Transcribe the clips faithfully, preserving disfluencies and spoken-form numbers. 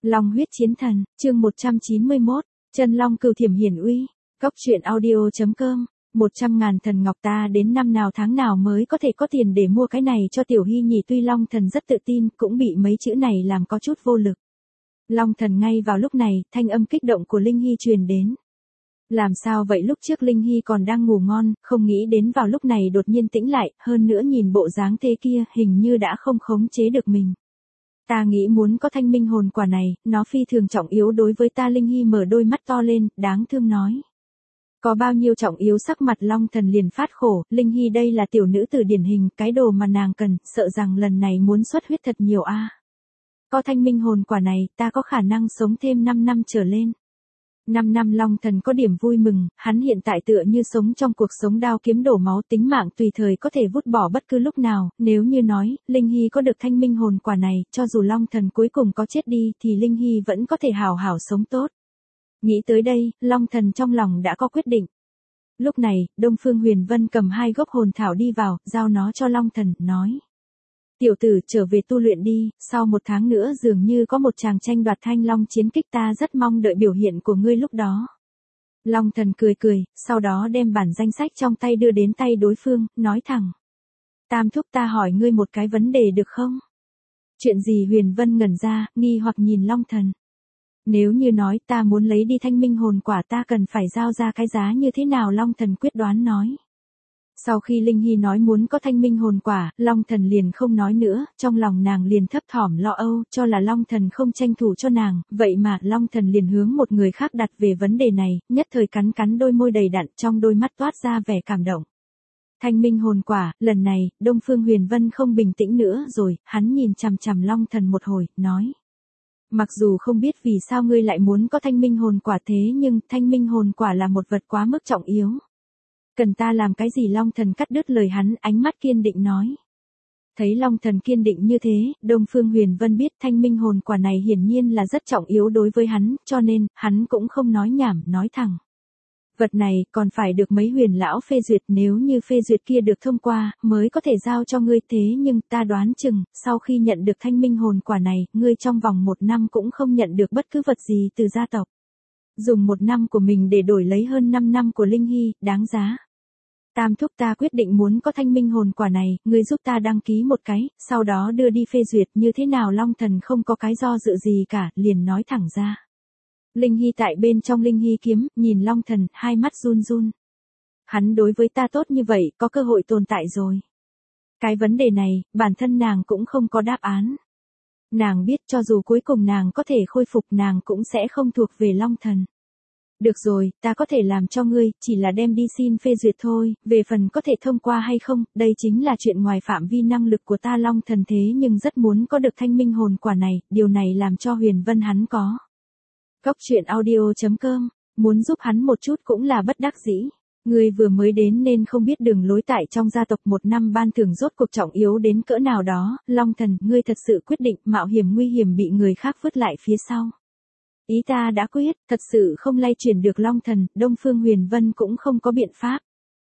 Long huyết chiến thần, chương một trăm chín mươi mốt, chân long cừu thiểm hiển uy. Cốc truyện audio chấm com. Một trăm ngàn thần ngọc ta đến năm nào tháng nào mới có thể có tiền để mua cái này cho tiểu hy nhỉ. Tuy Long thần rất tự tin, cũng bị mấy chữ này làm có chút vô lực. Long thần ngay vào lúc này, thanh âm kích động của Linh Hy truyền đến. Làm sao vậy? Lúc trước Linh Hy còn đang ngủ ngon, không nghĩ đến vào lúc này đột nhiên tĩnh lại, hơn nữa nhìn bộ dáng thế kia, hình như đã không khống chế được mình. Ta nghĩ muốn có thanh minh hồn quả này, nó phi thường trọng yếu đối với ta. Linh Hy mở đôi mắt to lên, đáng thương nói. Có bao nhiêu trọng yếu? Sắc mặt Long thần liền phát khổ. Linh Hy đây là tiểu nữ tử điển hình, cái đồ mà nàng cần, sợ rằng lần này muốn xuất huyết thật nhiều a. À. Có thanh minh hồn quả này, ta có khả năng sống thêm năm năm trở lên. năm năm Long thần có điểm vui mừng, hắn hiện tại tựa như sống trong cuộc sống đao kiếm đổ máu, tính mạng tùy thời có thể vứt bỏ bất cứ lúc nào. Nếu như nói, Linh Hy có được thanh minh hồn quả này, cho dù Long thần cuối cùng có chết đi thì Linh Hy vẫn có thể hào hảo sống tốt. Nghĩ tới đây, Long thần trong lòng đã có quyết định. Lúc này, Đông Phương Huyền Vân cầm hai gốc hồn thảo đi vào, giao nó cho Long thần, nói. Tiểu tử, trở về tu luyện đi, sau một tháng nữa dường như có một tràng tranh đoạt thanh long chiến kích, ta rất mong đợi biểu hiện của ngươi lúc đó. Long thần cười cười, sau đó đem bản danh sách trong tay đưa đến tay đối phương, nói thẳng. Tam thúc, ta hỏi ngươi một cái vấn đề được không? Chuyện gì? Huyền Vân ngẩn ra, nghi hoặc nhìn Long thần. Nếu như nói ta muốn lấy đi thanh minh hồn quả, ta cần phải giao ra cái giá như thế nào? Long thần quyết đoán nói. Sau khi Linh Hy nói muốn có thanh minh hồn quả, Long thần liền không nói nữa, trong lòng nàng liền thấp thỏm lo âu, cho là Long thần không tranh thủ cho nàng, vậy mà Long thần liền hướng một người khác đặt về vấn đề này, nhất thời cắn cắn đôi môi đầy đặn, trong đôi mắt toát ra vẻ cảm động. Thanh minh hồn quả, lần này, Đông Phương Huyền Vân không bình tĩnh nữa rồi, hắn nhìn chằm chằm Long thần một hồi, nói. Mặc dù không biết vì sao ngươi lại muốn có thanh minh hồn quả, thế nhưng thanh minh hồn quả là một vật quá mức trọng yếu. Cần ta làm cái gì? Long thần cắt đứt lời hắn, ánh mắt kiên định nói. Thấy Long thần kiên định như thế, Đông Phương Huyền Vân biết thanh minh hồn quả này hiển nhiên là rất trọng yếu đối với hắn, cho nên, hắn cũng không nói nhảm, nói thẳng. Vật này, còn phải được mấy huyền lão phê duyệt, nếu như phê duyệt kia được thông qua, mới có thể giao cho ngươi, thế nhưng, ta đoán chừng, sau khi nhận được thanh minh hồn quả này, ngươi trong vòng một năm cũng không nhận được bất cứ vật gì từ gia tộc. Dùng một năm của mình để đổi lấy hơn năm năm của Linh Hy, đáng giá. Tam thúc, ta quyết định muốn có thanh minh hồn quả này, ngươi giúp ta đăng ký một cái, sau đó đưa đi phê duyệt, như thế nào? Long thần không có cái do dự gì cả, liền nói thẳng ra. Linh Hy tại bên trong Linh Hy kiếm, nhìn Long thần, hai mắt run run. Hắn đối với ta tốt như vậy, có cơ hội tồn tại rồi. Cái vấn đề này, bản thân nàng cũng không có đáp án. Nàng biết cho dù cuối cùng nàng có thể khôi phục, nàng cũng sẽ không thuộc về Long thần. Được rồi, ta có thể làm cho ngươi, chỉ là đem đi xin phê duyệt thôi, về phần có thể thông qua hay không, đây chính là chuyện ngoài phạm vi năng lực của ta. Long thần thế nhưng rất muốn có được thanh minh hồn quả này, điều này làm cho Huyền Vân hắn có. Cốc truyện audio chấm com, muốn giúp hắn một chút cũng là bất đắc dĩ. Ngươi vừa mới đến nên không biết đường lối tại trong gia tộc, một năm ban thưởng rốt cuộc trọng yếu đến cỡ nào đó. Long thần, ngươi thật sự quyết định mạo hiểm nguy hiểm bị người khác vứt lại phía sau. Ý ta đã quyết, thật sự không lay chuyển được Long thần, Đông Phương Huyền Vân cũng không có biện pháp.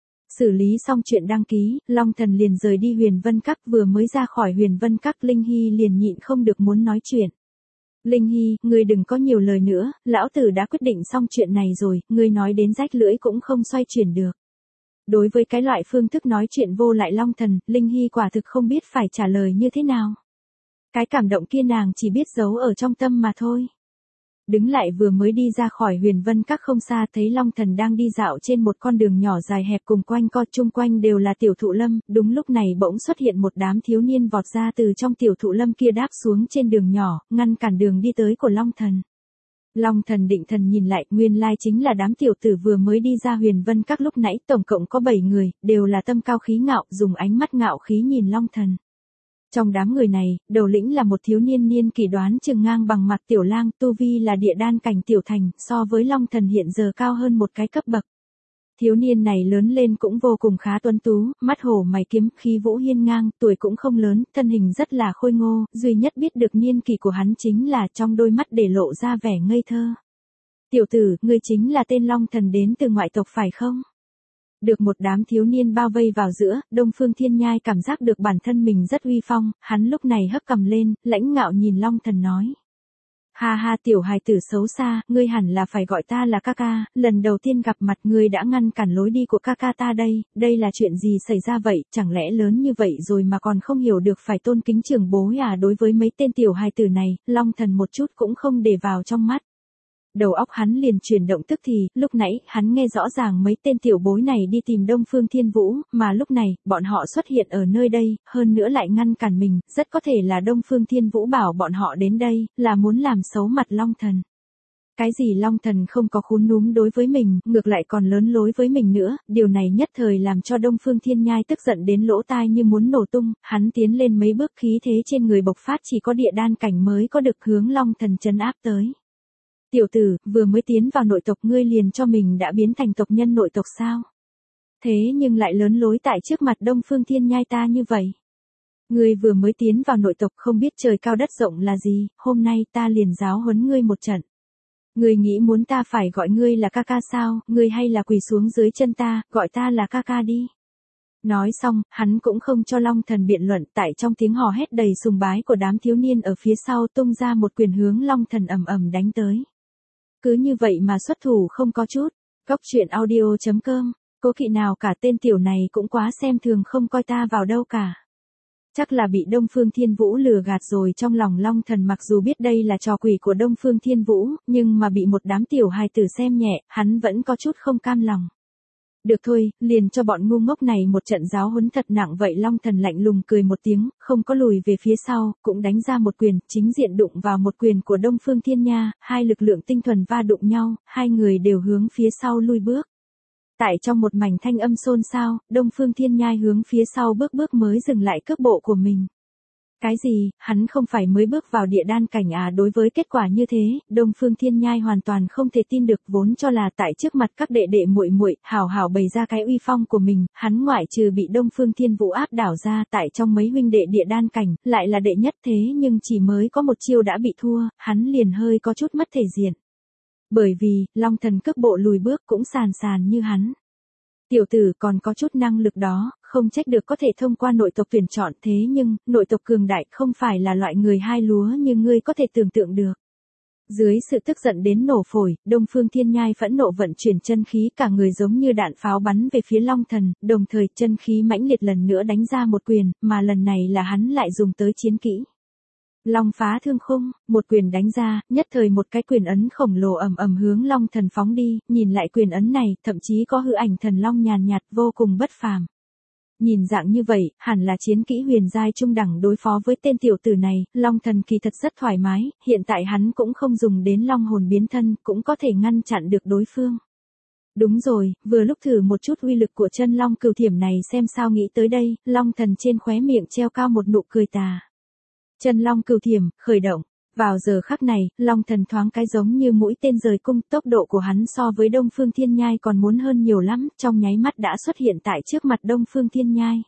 Xử lý xong chuyện đăng ký, Long thần liền rời đi Huyền Vân Các, vừa mới ra khỏi Huyền Vân Các, Linh Hy liền nhịn không được muốn nói chuyện. Linh Hy, ngươi đừng có nhiều lời nữa, lão tử đã quyết định xong chuyện này rồi, ngươi nói đến rách lưỡi cũng không xoay chuyển được. Đối với cái loại phương thức nói chuyện vô lại Long thần, Linh Hy quả thực không biết phải trả lời như thế nào. Cái cảm động kia nàng chỉ biết giấu ở trong tâm mà thôi. Đứng lại vừa mới đi ra khỏi Huyền Vân Các không xa, thấy Long thần đang đi dạo trên một con đường nhỏ dài hẹp cùng quanh co, chung quanh đều là tiểu thụ lâm, đúng lúc này bỗng xuất hiện một đám thiếu niên vọt ra từ trong tiểu thụ lâm kia, đáp xuống trên đường nhỏ, ngăn cản đường đi tới của Long thần. Long thần định thần nhìn lại, nguyên lai chính là đám tiểu tử vừa mới đi ra Huyền Vân Các lúc nãy, tổng cộng có bảy người, đều là tâm cao khí ngạo, dùng ánh mắt ngạo khí nhìn Long thần. Trong đám người này, đầu lĩnh là một thiếu niên niên kỷ đoán chừng ngang bằng Mạc Tiểu Lang, tu vi là địa đan cảnh tiểu thành, so với Long thần hiện giờ cao hơn một cái cấp bậc. Thiếu niên này lớn lên cũng vô cùng khá tuấn tú, mắt hổ mày kiếm, khí vũ hiên ngang, tuổi cũng không lớn, thân hình rất là khôi ngô, duy nhất biết được niên kỷ của hắn chính là trong đôi mắt để lộ ra vẻ ngây thơ. Tiểu tử, ngươi chính là tên Long thần đến từ ngoại tộc phải không? Được một đám thiếu niên bao vây vào giữa, Đông Phương Thiên Nhai cảm giác được bản thân mình rất uy phong, hắn lúc này hất cằm lên, lãnh ngạo nhìn Long thần nói. Ha ha, tiểu hài tử xấu xa, ngươi hẳn là phải gọi ta là ca ca, lần đầu tiên gặp mặt ngươi đã ngăn cản lối đi của ca ca ta đây, đây là chuyện gì xảy ra vậy, chẳng lẽ lớn như vậy rồi mà còn không hiểu được phải tôn kính trưởng bối à? Đối với mấy tên tiểu hài tử này, Long Thần một chút cũng không để vào trong mắt. Đầu óc hắn liền chuyển động tức thì, lúc nãy, hắn nghe rõ ràng mấy tên tiểu bối này đi tìm Đông Phương Thiên Vũ, mà lúc này, bọn họ xuất hiện ở nơi đây, hơn nữa lại ngăn cản mình, rất có thể là Đông Phương Thiên Vũ bảo bọn họ đến đây, là muốn làm xấu mặt Long Thần. Cái gì Long Thần không có khúm núm đối với mình, ngược lại còn lớn lối với mình nữa, điều này nhất thời làm cho Đông Phương Thiên Nhai tức giận đến lỗ tai như muốn nổ tung, hắn tiến lên mấy bước khí thế trên người bộc phát chỉ có địa đan cảnh mới có được hướng Long Thần trấn áp tới. Tiểu tử, vừa mới tiến vào nội tộc ngươi liền cho mình đã biến thành tộc nhân nội tộc sao? Thế nhưng lại lớn lối tại trước mặt Đông Phương Thiên Nhai ta như vậy. Ngươi vừa mới tiến vào nội tộc không biết trời cao đất rộng là gì, hôm nay ta liền giáo huấn ngươi một trận. Ngươi nghĩ muốn ta phải gọi ngươi là ca ca sao, ngươi hay là quỳ xuống dưới chân ta, gọi ta là ca ca đi. Nói xong, hắn cũng không cho Long Thần biện luận, tại trong tiếng hò hét đầy sùng bái của đám thiếu niên ở phía sau tung ra một quyền hướng Long Thần ầm ầm đánh tới. Cứ như vậy mà xuất thủ không có chút. Cốc truyện audio chấm com, cố kỵ nào cả, tên tiểu này cũng quá xem thường, không coi ta vào đâu cả. Chắc là bị Đông Phương Thiên Vũ lừa gạt rồi. Trong lòng Long Thần mặc dù biết đây là trò quỷ của Đông Phương Thiên Vũ, nhưng mà bị một đám tiểu hài tử xem nhẹ, hắn vẫn có chút không cam lòng. Được thôi, liền cho bọn ngu ngốc này một trận giáo huấn thật nặng vậy. Long Thần lạnh lùng cười một tiếng, không có lùi về phía sau, cũng đánh ra một quyền, chính diện đụng vào một quyền của Đông Phương Thiên Nha, hai lực lượng tinh thuần va đụng nhau, hai người đều hướng phía sau lui bước. Tại trong một mảnh thanh âm xôn xao, Đông Phương Thiên Nhai hướng phía sau bước bước mới dừng lại cước bộ của mình. Cái gì, hắn không phải mới bước vào địa đan cảnh à? Đối với kết quả như thế, Đông Phương Thiên Nhai hoàn toàn không thể tin được, vốn cho là tại trước mặt các đệ đệ muội muội, hào hào bày ra cái uy phong của mình, hắn ngoại trừ bị Đông Phương Thiên Vũ áp đảo ra, tại trong mấy huynh đệ địa đan cảnh, lại là đệ nhất, thế nhưng chỉ mới có một chiêu đã bị thua, hắn liền hơi có chút mất thể diện. Bởi vì, Long Thần cước bộ lùi bước cũng sàn sàn như hắn. Tiểu tử còn có chút năng lực đó, không trách được có thể thông qua nội tộc tuyển chọn, thế nhưng, nội tộc cường đại không phải là loại người hai lúa như ngươi có thể tưởng tượng được. Dưới sự tức giận đến nổ phổi, Đông Phương Thiên Nhai phẫn nộ vận chuyển chân khí, cả người giống như đạn pháo bắn về phía Long Thần, đồng thời chân khí mãnh liệt lần nữa đánh ra một quyền, mà lần này là hắn lại dùng tới chiến kỹ. Long phá thương khung, một quyền đánh ra, nhất thời một cái quyền ấn khổng lồ ầm ầm hướng Long Thần phóng đi, nhìn lại quyền ấn này, thậm chí có hư ảnh thần long nhàn nhạt vô cùng bất phàm. Nhìn dạng như vậy, hẳn là chiến kỹ huyền giai trung đẳng đối phó với tên tiểu tử này, Long Thần kỳ thật rất thoải mái, hiện tại hắn cũng không dùng đến long hồn biến thân, cũng có thể ngăn chặn được đối phương. Đúng rồi, vừa lúc thử một chút uy lực của chân long cửu thiểm này xem sao. Nghĩ tới đây, Long Thần trên khóe miệng treo cao một nụ cười tà. Chân long cửu thiểm, khởi động. Vào giờ khắc này, Long Thần thoáng cái giống như mũi tên rời cung, tốc độ của hắn so với Đông Phương Thiên Nhai còn muốn hơn nhiều lắm, trong nháy mắt đã xuất hiện tại trước mặt Đông Phương Thiên Nhai.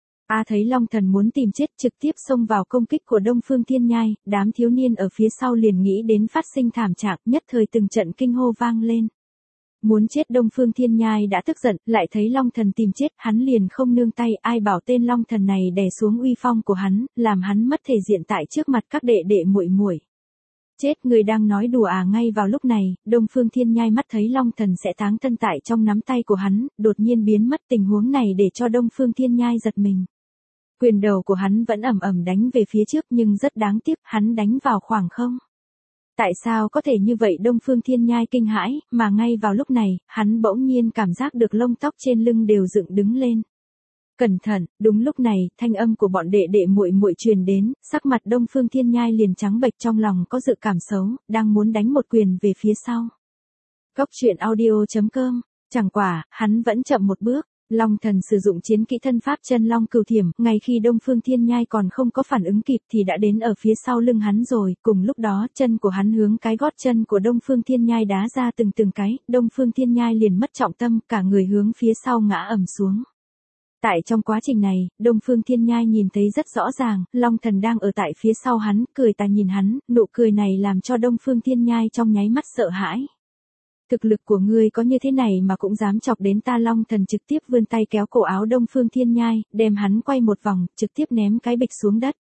A thấy Long Thần muốn tìm chết, trực tiếp xông vào công kích của Đông Phương Thiên Nhai, đám thiếu niên ở phía sau liền nghĩ đến phát sinh thảm trạng, nhất thời từng trận kinh hô vang lên. Muốn chết. Đông Phương Thiên Nhai đã tức giận, lại thấy Long Thần tìm chết, hắn liền không nương tay, ai bảo tên Long Thần này đè xuống uy phong của hắn, làm hắn mất thể diện tại trước mặt các đệ đệ muội muội. Chết, người đang nói đùa à? Ngay vào lúc này, Đông Phương Thiên Nhai mắt thấy Long Thần sẽ táng thân tại trong nắm tay của hắn, đột nhiên biến mất, tình huống này để cho Đông Phương Thiên Nhai giật mình. Quyền đầu của hắn vẫn ầm ầm đánh về phía trước, nhưng rất đáng tiếc, hắn đánh vào khoảng không. Tại sao có thể như vậy? Đông Phương Thiên Nhai kinh hãi, mà ngay vào lúc này, hắn bỗng nhiên cảm giác được lông tóc trên lưng đều dựng đứng lên. Cẩn thận, đúng lúc này, thanh âm của bọn đệ đệ muội muội truyền đến, sắc mặt Đông Phương Thiên Nhai liền trắng bệch, trong lòng có dự cảm xấu, đang muốn đánh một quyền về phía sau. Cốc truyện audio chấm com, chẳng quả, hắn vẫn chậm một bước. Long Thần sử dụng chiến kỹ thân pháp chân long cửu thiểm, ngay khi Đông Phương Thiên Nhai còn không có phản ứng kịp thì đã đến ở phía sau lưng hắn rồi, cùng lúc đó chân của hắn hướng cái gót chân của Đông Phương Thiên Nhai đá ra từng từng cái, Đông Phương Thiên Nhai liền mất trọng tâm, cả người hướng phía sau ngã ầm xuống. Tại trong quá trình này, Đông Phương Thiên Nhai nhìn thấy rất rõ ràng, Long Thần đang ở tại phía sau hắn, cười tà nhìn hắn, nụ cười này làm cho Đông Phương Thiên Nhai trong nháy mắt sợ hãi. Thực lực của ngươi có như thế này mà cũng dám chọc đến ta? Long Thần trực tiếp vươn tay kéo cổ áo Đông Phương Thiên Nhai, đem hắn quay một vòng, trực tiếp ném cái bịch xuống đất.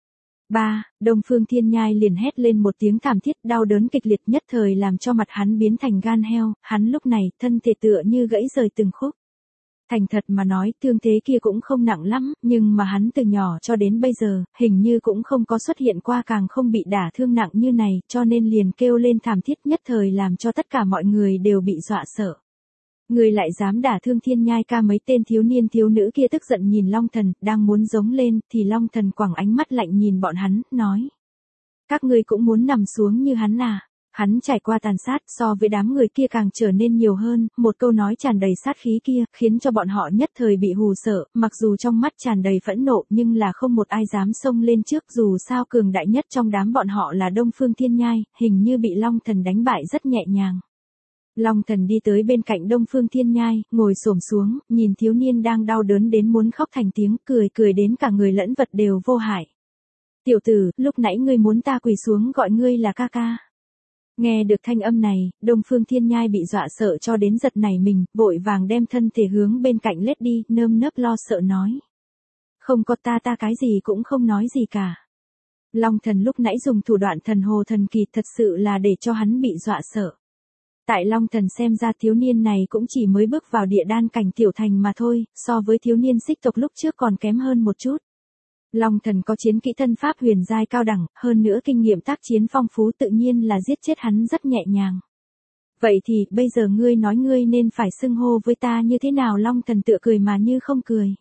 Ba, Đông Phương Thiên Nhai liền hét lên một tiếng thảm thiết đau đớn kịch liệt nhất thời làm cho mặt hắn biến thành gan heo, hắn lúc này thân thể tựa như gãy rời từng khúc. Thành thật mà nói thương thế kia cũng không nặng lắm, nhưng mà hắn từ nhỏ cho đến bây giờ, hình như cũng không có xuất hiện qua càng không bị đả thương nặng như này, cho nên liền kêu lên thảm thiết nhất thời làm cho tất cả mọi người đều bị dọa sợ. Người lại dám đả thương Thiên Nhai ca, mấy tên thiếu niên thiếu nữ kia tức giận nhìn Long Thần, đang muốn giống lên, thì Long Thần quẳng ánh mắt lạnh nhìn bọn hắn, nói. Các ngươi cũng muốn nằm xuống như hắn à? Hắn trải qua tàn sát so với đám người kia càng trở nên nhiều hơn, một câu nói tràn đầy sát khí kia, khiến cho bọn họ nhất thời bị hù sợ, mặc dù trong mắt tràn đầy phẫn nộ nhưng là không một ai dám xông lên trước, dù sao cường đại nhất trong đám bọn họ là Đông Phương Thiên Nhai, hình như bị Long Thần đánh bại rất nhẹ nhàng. Long Thần đi tới bên cạnh Đông Phương Thiên Nhai, ngồi xổm xuống, nhìn thiếu niên đang đau đớn đến muốn khóc thành tiếng, cười cười đến cả người lẫn vật đều vô hại. Tiểu tử, lúc nãy ngươi muốn ta quỳ xuống gọi ngươi là ca ca. Nghe được thanh âm này, Đông Phương Thiên Nhai bị dọa sợ cho đến giật nảy mình, vội vàng đem thân thể hướng bên cạnh lết đi, nơm nớp lo sợ nói. Không có, ta ta cái gì cũng không nói gì cả. Long Thần lúc nãy dùng thủ đoạn thần hồ thần kỳ thật sự là để cho hắn bị dọa sợ. Tại Long Thần xem ra thiếu niên này cũng chỉ mới bước vào địa đan cảnh tiểu thành mà thôi, so với thiếu niên xích tộc lúc trước còn kém hơn một chút. Long Thần có chiến kỹ thân pháp huyền giai cao đẳng, hơn nữa kinh nghiệm tác chiến phong phú, tự nhiên là giết chết hắn rất nhẹ nhàng. Vậy thì, bây giờ ngươi nói ngươi nên phải xưng hô với ta như thế nào? Long Thần tựa cười mà như không cười.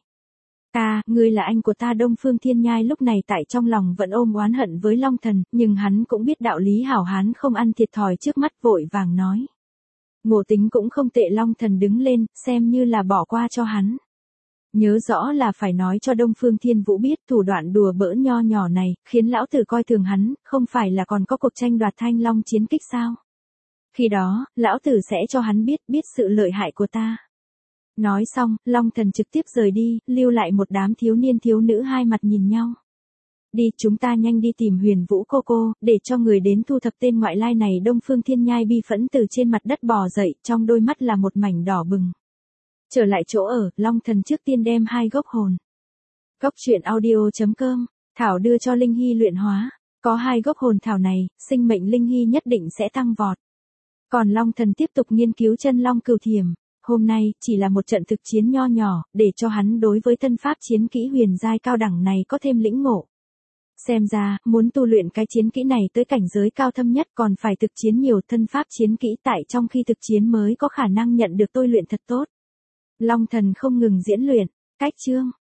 Ta, ngươi là anh của ta. Đông Phương Thiên Nhai lúc này tại trong lòng vẫn ôm oán hận với Long Thần, nhưng hắn cũng biết đạo lý hảo hán không ăn thiệt thòi trước mắt, vội vàng nói. Ngộ tính cũng không tệ. Long Thần đứng lên, xem như là bỏ qua cho hắn. Nhớ rõ là phải nói cho Đông Phương Thiên Vũ biết thủ đoạn đùa bỡn nho nhỏ này, khiến lão tử coi thường hắn, không phải là còn có cuộc tranh đoạt Thanh Long chiến kích sao? Khi đó, lão tử sẽ cho hắn biết, biết sự lợi hại của ta. Nói xong, Long Thần trực tiếp rời đi, lưu lại một đám thiếu niên thiếu nữ hai mặt nhìn nhau. Đi, chúng ta nhanh đi tìm Huyền Vũ cô cô, để cho người đến thu thập tên ngoại lai này. Đông Phương Thiên Nhai bi phẫn từ trên mặt đất bò dậy, trong đôi mắt là một mảnh đỏ bừng. Trở lại chỗ ở, Long Thần trước tiên đem hai gốc hồn. Gốc truyện audio chấm com, thảo đưa cho Linh Hy luyện hóa. Có hai gốc hồn thảo này, sinh mệnh Linh Hy nhất định sẽ tăng vọt. Còn Long Thần tiếp tục nghiên cứu chân long cửu thiểm. Hôm nay, chỉ là một trận thực chiến nho nhỏ, để cho hắn đối với thân pháp chiến kỹ huyền giai cao đẳng này có thêm lĩnh ngộ. Xem ra, muốn tu luyện cái chiến kỹ này tới cảnh giới cao thâm nhất còn phải thực chiến nhiều thân pháp chiến kỹ, tại trong khi thực chiến mới có khả năng nhận được tôi luyện thật tốt. Long Thần không ngừng diễn luyện, cách chương.